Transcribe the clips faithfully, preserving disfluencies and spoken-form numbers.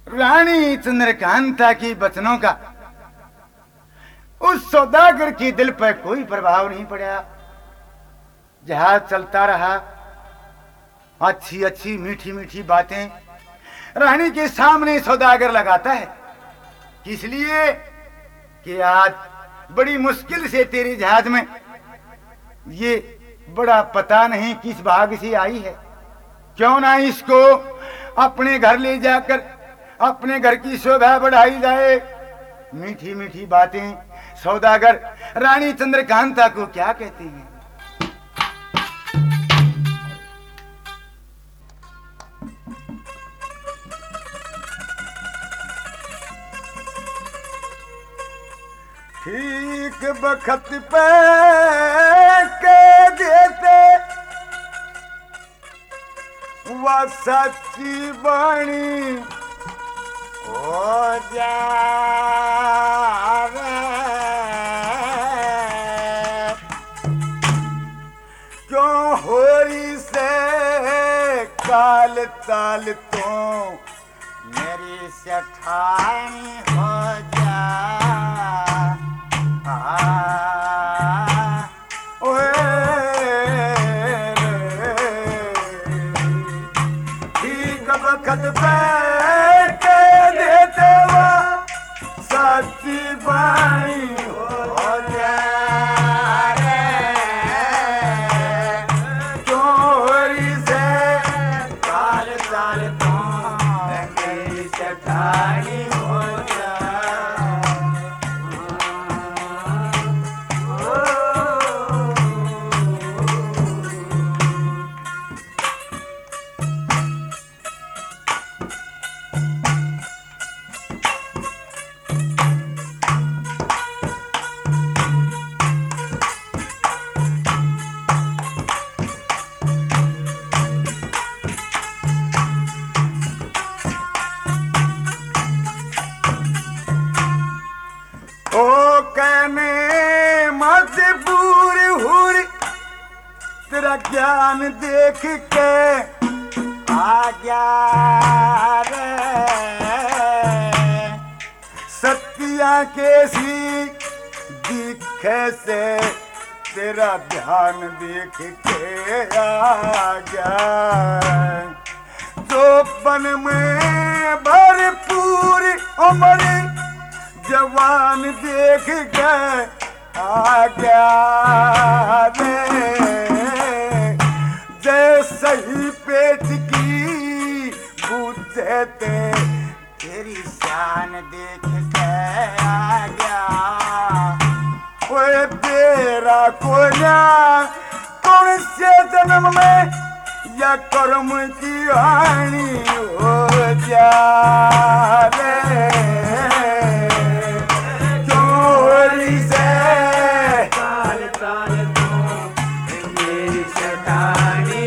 रानी चंद्रकांता की बचनों का उस सौदागर के दिल पर कोई प्रभाव नहीं पड़ा। जहाज चलता रहा, अच्छी अच्छी मीठी मीठी बातें रानी के सामने सौदागर लगाता है, इसलिए कि आज बड़ी मुश्किल से तेरे जहाज में ये बड़ा पता नहीं किस भाग से आई है, क्यों ना इसको अपने घर ले जाकर अपने घर की शोभा बढ़ाई जाए। मीठी मीठी बातें सौदागर रानी चंद्रकांता को क्या कहते हैं। ठीक बखत पे के देते वह सच्ची बाणी हो जावे। क्यों होरी से काल ताल तो मेरी सेठानी हो जा। ठीक वक्त बैठ देते वो सच्ची बाई हो जाए। चोरी से काल साल तो मेरी सेठानी हो जाए। तेरा ज्ञान देख के आ गया रे। सत्या केसी दिखे से तेरा ध्यान देख के आ गया। जो बन में भरपूर उम्र जवान देख के आ गया रे। सही पेट की बूझे ते तेरी शान देख के आ गया। ओए तेरा कोया कौन से जन्म में या कर्म की हानि हो जा रे। चोरी से काल काल तो मेरी सेठानी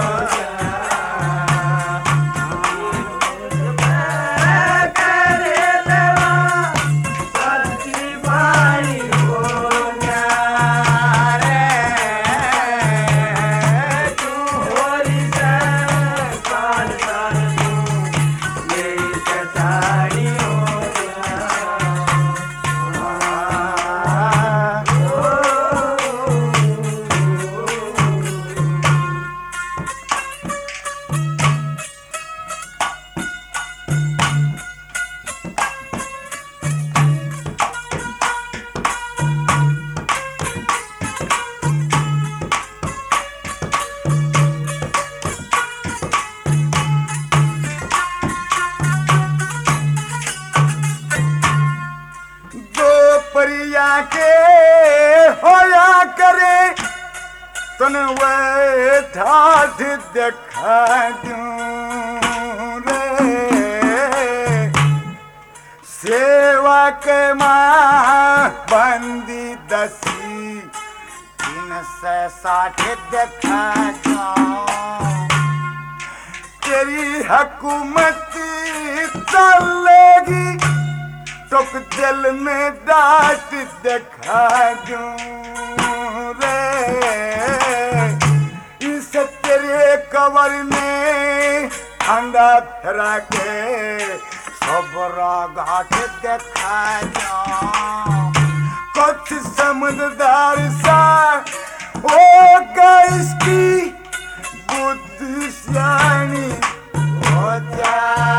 के होया करे तन वे ठाठ देखा दूं रे। सेवा के माँ बंदी दसी तीन से साठ देखा जाऊं। तेरी हुकूमत चलेगी तो दिल में डांट देखा दूं रे। इस तेरे कवर में अंडा फिरा के सब बड़ा घाट देखा जाऊं कुछ समझदार सा होगा इसकी बुद्धि सियानी हो जा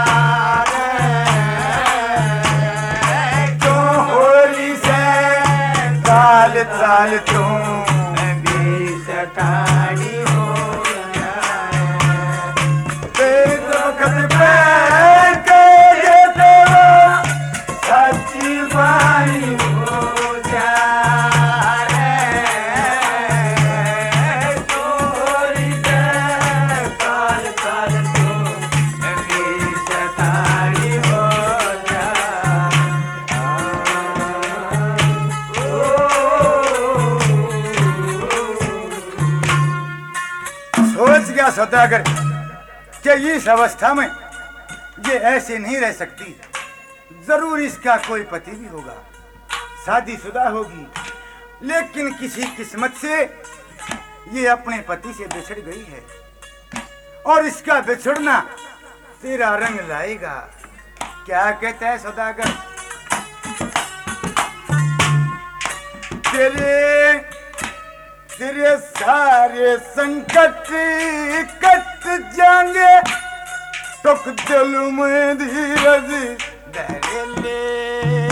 चाल चाल तुम भी सठाड़ी हो जाए तेरे वक्त पे के तेरा सच्ची बानी हो जाए तोरी चाल चाल तुम भी सठाड़ी हो सोच गया सौदागर कि इस अवस्था में ये ऐसे नहीं रह सकती, जरूर इसका कोई पति भी होगा, शादीशुदा होगी, लेकिन किसी किस्मत से ये अपने पति से बिछड़ गई है और इसका बिछड़ना तेरा रंग लाएगा। क्या कहता है सौदागर? तेरे तेरे सारे संकट कट जाएंगे टुक दिल में धीरज धर ले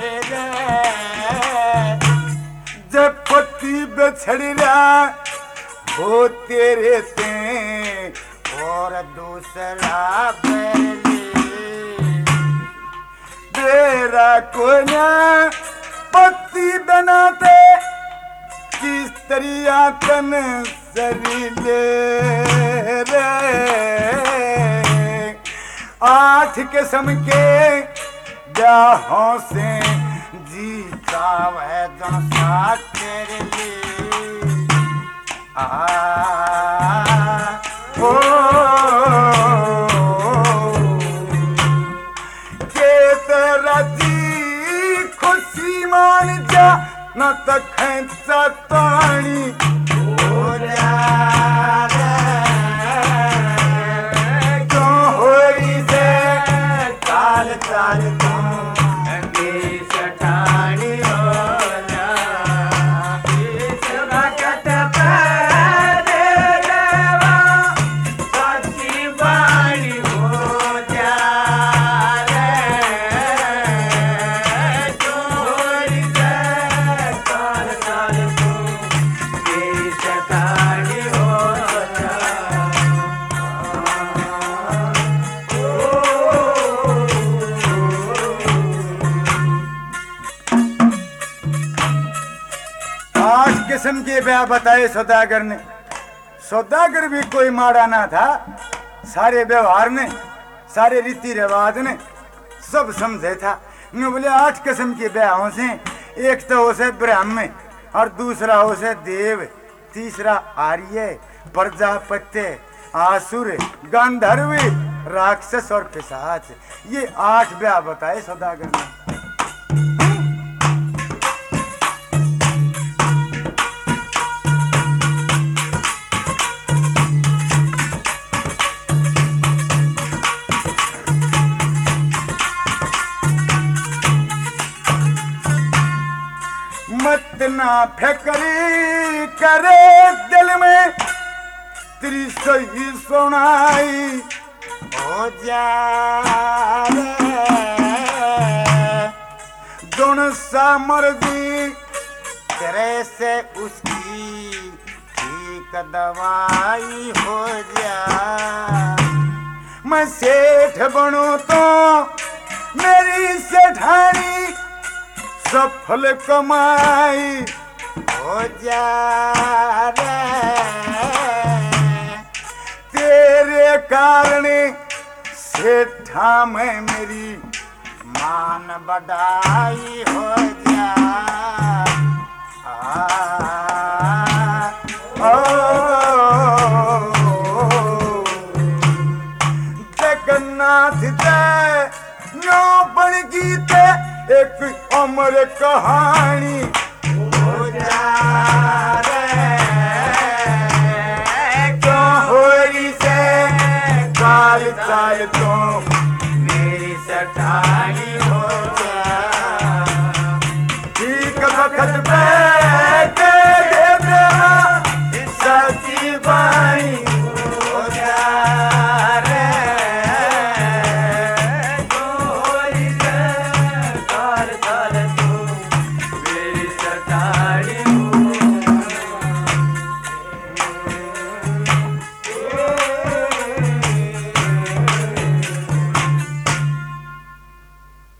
जब पति बिछड़ रहा हो तेरे ते और दूसरा बैर ले तेरा को ना पति बनाते किस तरिया तन सरीले रे आठ किस्म के ब्याहों से जीता वह जनसा तेरे लिए आ ओ के तेरा जी खुशी मान जा न तो खेचा पानी हो जा क्यों हो रही से चाल चाल तुम सठानी हो जा इस भगत सच्ची बाणी हो जा किस्म के ब्याह बताए सौदागर ने। सौदागर भी कोई माड़ा ना था, सारे व्यवहार ने सारे रीति रिवाज ने सब समझे था। मैं बोले आठ किस्म के ब्याहों से एक तो हो से ब्राह्मण और दूसरा हो से देव, तीसरा आर्य, प्रजापत्य, आसुर, गंधर्व, राक्षस और पिशाच, ये आठ ब्याह बताए सौदागर ने। मत ना फिक्री करे दिल में तेरी सही सुनाई हो जा दोनों सा मर्जी तेरे से उसकी ठीक दवाई हो जा। मैं सेठ बनूं तो मेरी सेठानी सफल कमाई हो जा रे तेरे कारण सेठा में मेरी मान बढ़ाई हो जा। आ, ओ, जगन्नाथ दे नो बन गीते एक अमर कहानी हो जा रे क्यों हो रही से काल चाल तुम मेरी सर बचाई हो